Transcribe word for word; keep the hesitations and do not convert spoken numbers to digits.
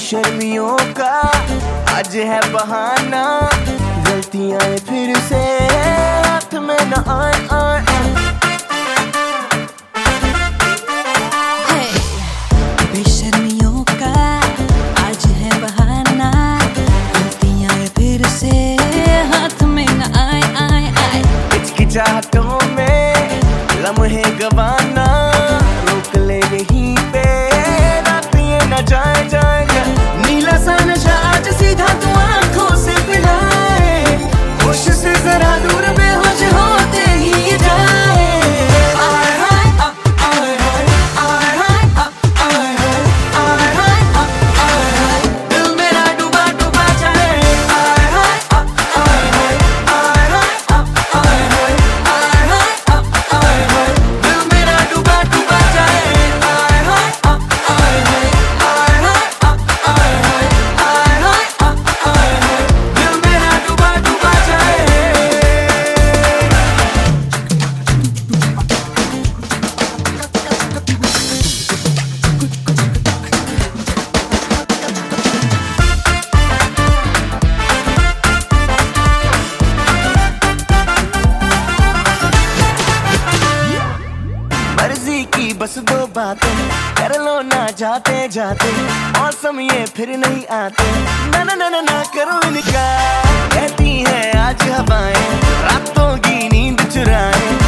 बेशर्मियों का आज है बहाना, गलतियां फिर से हाथ में न आए आए। बेशर्मियों का आज है बहाना, गलतियां फिर से हाथ में न आए आए आए। हिचकिचाहटों में लम्हे गवाना, रोक ले यहीं पे रात ये न जाए जाए जाए। नीला सा नशा आज सीधा तू आंखों से पिलाए, होश से जरा दूर बेहोश होते ही जाए। आए हाय आए हाय आए हाय आए हाय आए हाय आए हाय, दिल मेरा डूबा डूबा जाए। आए हाय आए हाय आए हाय आए हाय आए हाय आए हाय, दिल मेरा डूबा डूबा जाए। आए हाय आए हाय आए हाय आए हाय आए हाय आए हाय, दिल मेरा डूबा डूबा जाए। मर्जी की बस दो बातें कर लो ना जाते जाते, मौसम ये फिर नहीं आते। ना ना ना ना ना करो इनका, कहती है आज हवाएं रातों की नींद चुराए।